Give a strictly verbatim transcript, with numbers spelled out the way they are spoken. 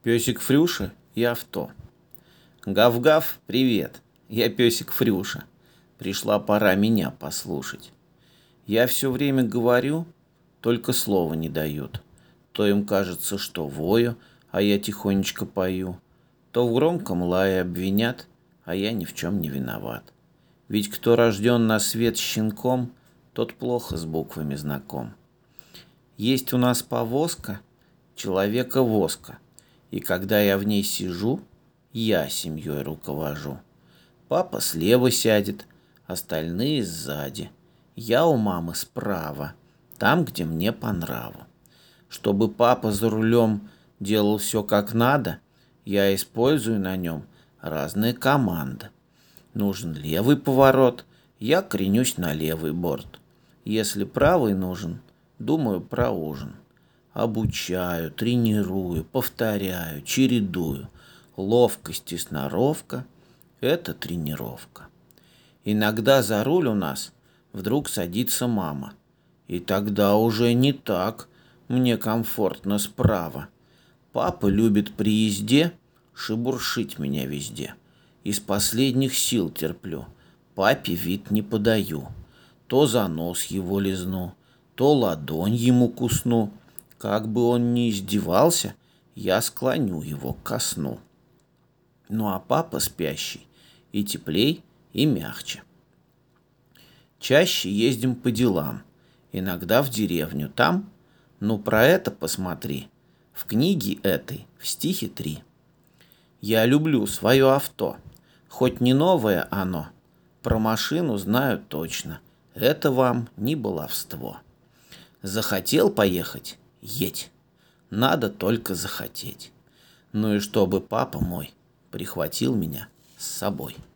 Песик Фрюша и авто. Гав-гав, привет, я песик Фрюша. Пришла пора меня послушать. Я все время говорю, только слова не дают. То им кажется, что вою, а я тихонечко пою. То в громком лае обвинят, а я ни в чем не виноват. Ведь кто рожден на свет щенком, тот плохо с буквами знаком. Есть у нас повозка, человека-воска. И когда я в ней сижу, я семьей руковожу. Папа слева сядет, остальные сзади. Я у мамы справа, там, где мне по нраву. Чтобы папа за рулем делал все как надо, я использую на нем разные команды. Нужен левый поворот, я кренюсь на левый борт. Если правый нужен, думаю про ужин. Обучаю, тренирую, повторяю, чередую. Ловкость и сноровка – это тренировка. Иногда за руль у нас вдруг садится мама. И тогда уже не так, мне комфортно справа. Папа любит при езде шебуршить меня везде. Из последних сил терплю, папе вид не подаю. То за нос его лизну, то ладонь ему кусну. Как бы он ни издевался, я склоню его ко сну. Ну а папа спящий и теплей, и мягче. Чаще ездим по делам, иногда в деревню там. Ну про это посмотри, в книге этой в стихе три. Я люблю свое авто, хоть не новое оно. Про машину знаю точно, это вам не баловство. Захотел поехать? Едь. Надо только захотеть. Ну и чтобы папа мой прихватил меня с собой.